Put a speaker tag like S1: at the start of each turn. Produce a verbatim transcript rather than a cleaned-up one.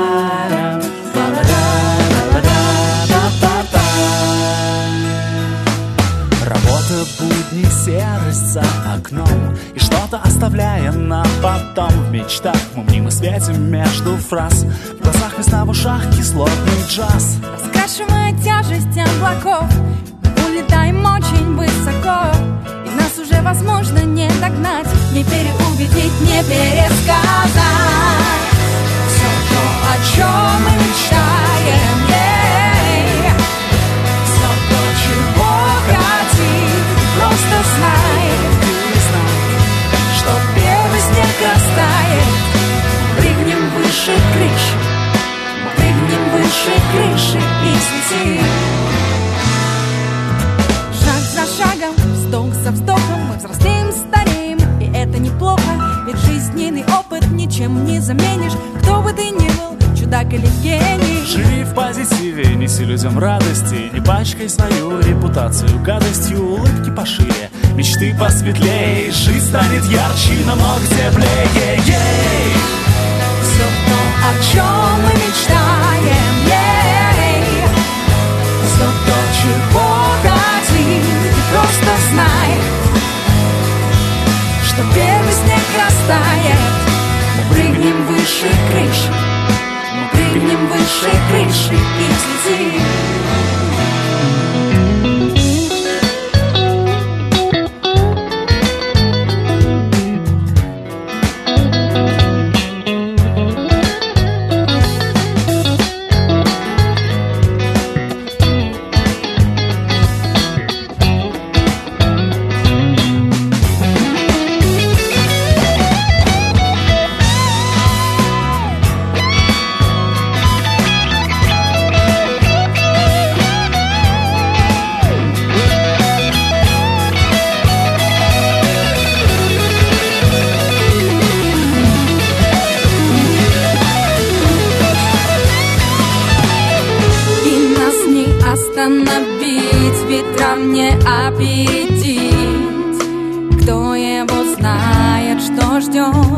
S1: Работа, будни, серость за окном, и что-то оставляя на потом. В мечтах мы мимо светим между фраз, в глазах весна, в ушах кислотный джаз.
S2: Раскрашивая тяжесть облаков, улетаем очень высоко, и нас уже возможно не догнать, не переубедить, не пересказать. Все то, о чем мы мечтаем, yeah. Все то, чего хотим, просто знай, что первый снег растает. Прыгнем выше крыши, прыгнем выше крыши и слетим. Шаг за шагом, вздох за вздохом мы взрослеем, стареем, и это неплохо, ведь жизненный опыт ничем не заменишь. Кто бы ты ни был, чудак или гений,
S1: живи в позитиве, неси людям радости, не пачкай свою репутацию гадостью. Улыбки пошире, мечты посветлее, жизнь станет ярче, намного теплее. Ей!
S2: Все то, о чем мы мечтаем, ей. Все то, чего хотим, и просто знай, что первый снег растает. Мы прыгнем выше крыши, мы прыгнем выше крыши и взлетим. Остановить, ветром не опередить. Кто его знает, что ждет.